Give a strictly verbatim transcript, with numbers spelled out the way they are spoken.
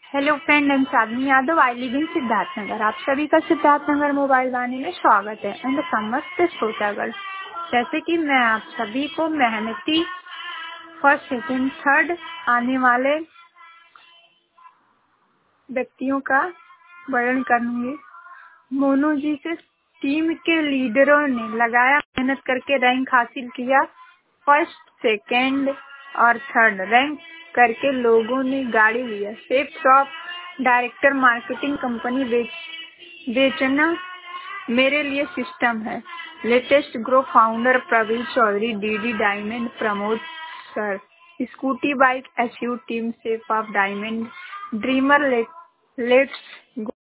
Hello friend, am Sadhni Yadav, I live in Siddharthnagar. आप सभी का सिद्धार्थनगर मोबाइल वाणी में स्वागत है। एंड समस्त श्रोतागण, जैसे कि मैं आप सभी को मेहनती फर्स्ट सेकेंड थर्ड आने वाले व्यक्तियों का वर्णन करूंगी। मोनू जी से टीम के लीडरों ने लगाया मेहनत करके रैंक हासिल किया। फर्स्ट सेकेंड और थर्ड रैंक करके लोगों ने गाड़ी लिया। Safe Shop director marketing company बेच, बेचना मेरे लिए सिस्टम है। Latest grow founder Praveen Chaudhary, DD diamond Pramod sir. Scooty bike HU team safe of diamond dreamer. Let's